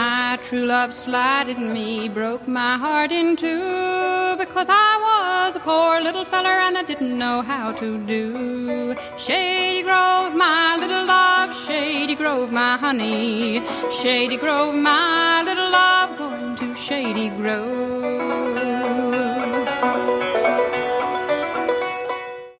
my true love slighted me, broke my heart in two, because I was a poor little feller and I didn't know how to do. Shady Grove, my little love, Shady Grove, my honey, Shady Grove, my little love, going to Shady Grove.